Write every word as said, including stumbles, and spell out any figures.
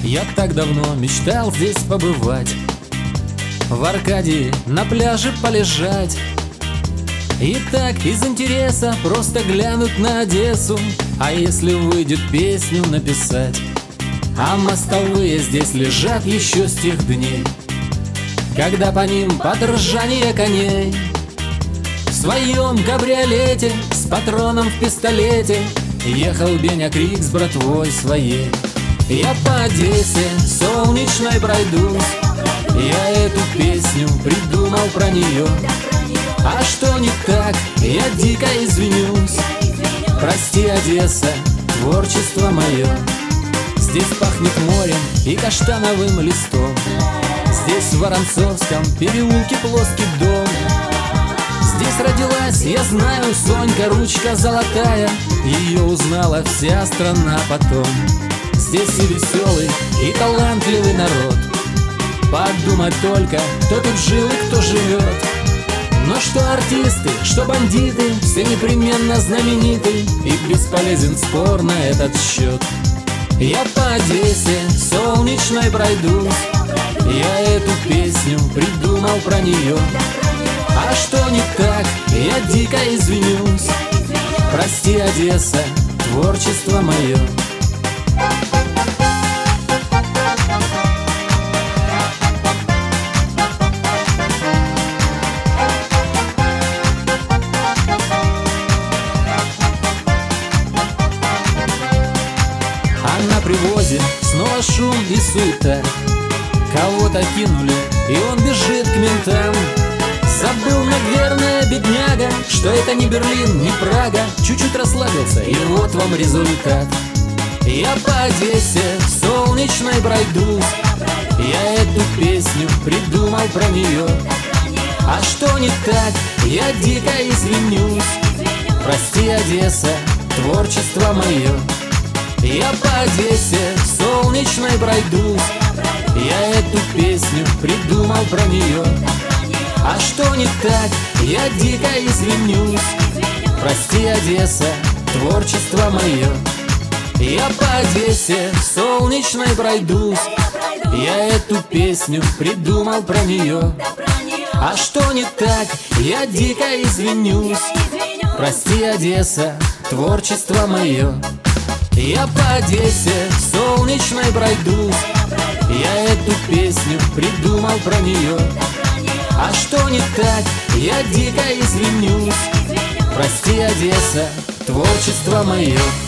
Я так давно мечтал здесь побывать, в Аркадии на пляже полежать. И так из интереса просто глянуть на Одессу, а если выйдет песню написать. А мостовые здесь лежат еще с тех дней, когда по ним под ржание коней в своем кабриолете с патроном в пистолете ехал Беня Крик с братвой своей. Я по Одессе солнечной пройдусь, я эту песню придумал про нее. А что не так, я дико извинюсь. Прости, Одесса, творчество мое. Здесь пахнет морем и каштановым листом. Здесь в Воронцовском переулке плоский дом. Здесь родилась, я знаю, Сонька, ручка золотая. Ее узнала вся страна потом. Здесь и веселый, и талантливый народ. Подумать только, кто тут жил и кто живет. Но что артисты, что бандиты, все непременно знамениты, и бесполезен спор на этот счет. Я по Одессе солнечной пройдусь, я эту песню придумал про нее. А что не так, я дико извинюсь. Прости, Одесса, творчество мое. На привозе снова шум и суета. Кого-то кинули, и он бежит к ментам. Забыл, наверное, бедняга, что это не Берлин, не Прага. Чуть-чуть расслабился, и вот вам результат. Я по Одессе солнечной пройдусь, я эту песню придумал про нее. А что не так, я дико извинюсь. Прости, Одесса, творчество мое. Я по Одессе солнечной пройдусь, я эту песню придумал про нее. А что не так, я дико извинюсь. Прости, Одесса, творчество мое. Я по Одессе солнечной пройдусь, я эту песню придумал про нее. А что не так, я дико извинюсь. Прости, Одесса, творчество мое. Я по Одессе солнечной пройдусь, я эту песню придумал про нее. А что не так, я дико извинюсь. Прости, Одесса, творчество мое.